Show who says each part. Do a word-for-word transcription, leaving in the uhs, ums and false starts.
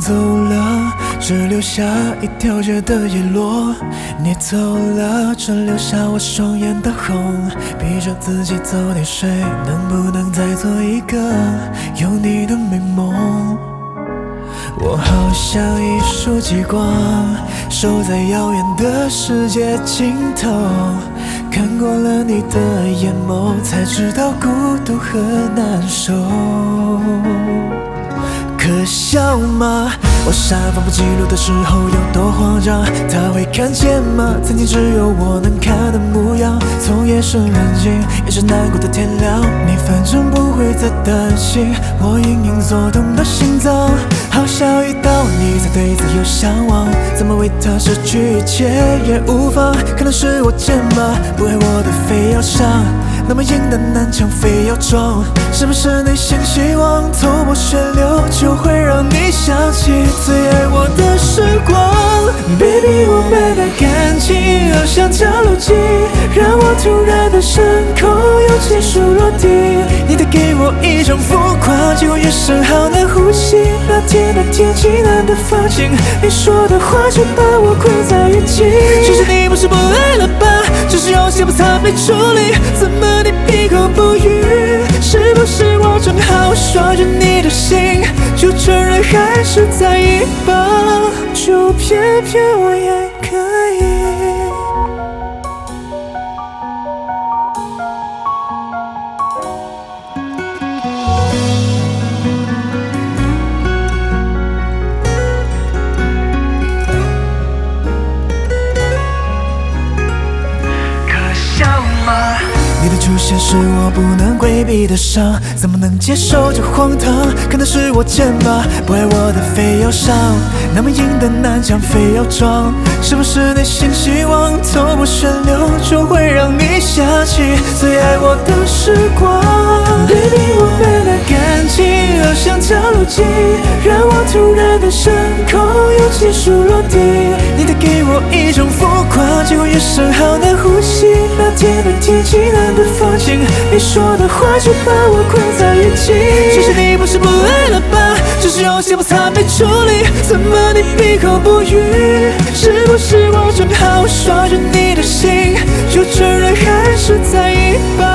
Speaker 1: 走了，只留下一条街的叶落。你走了，只留下我双眼的红，逼着自己早点睡，能不能再做一个有你的美梦？我好像一束极光，守在遥远的世界尽头，看过了你的眼眸，才知道孤独和难受。可笑吗？我杀放不记录的时候有多慌张，他会看见吗？曾经只有我能看的模样，从夜深人静一直难过的天亮，你反正不会再担心我隐隐作痛的心脏。好想遇到你才对自由向往，怎么为他失去一切也无妨？可能是我贱吧，不爱我的非要上，那么硬的南墙非要撞，是不是内心希望透过血流就会让你想起最爱我的时光？ Baby 我们的感情好像跳楼机，让我突然的伤口有结束落地。你带给我一种疯狂，结果越深好难呼吸。那天的天气难得放晴，你说的话却把我困在一起。其实你不是不爱了吧，只是有些不曾被处理，怎么你闭口不语？是不是我正好耍着你的心，就承认还是在一旁，就偏偏我也可以。可笑吗？你的出现是我不能规避的伤，怎么能接受这荒唐？可能是我贱吧，不爱我的非要上，那么硬的南墙非要撞，是不是内心希望透过旋流就会让你想起最爱我的时光？ Baby 我们的感情好像跳楼机，让我突然的伤口有结束落地。你带给我一种疯狂，结果越深好难呼吸。那天的天气难得放晴，你说的话却把我困在一起。其实你不是不爱了吧，只是有些不曾被处理，怎么你闭口不语？是不是我正好耍着你的心，就承认还是在一旁，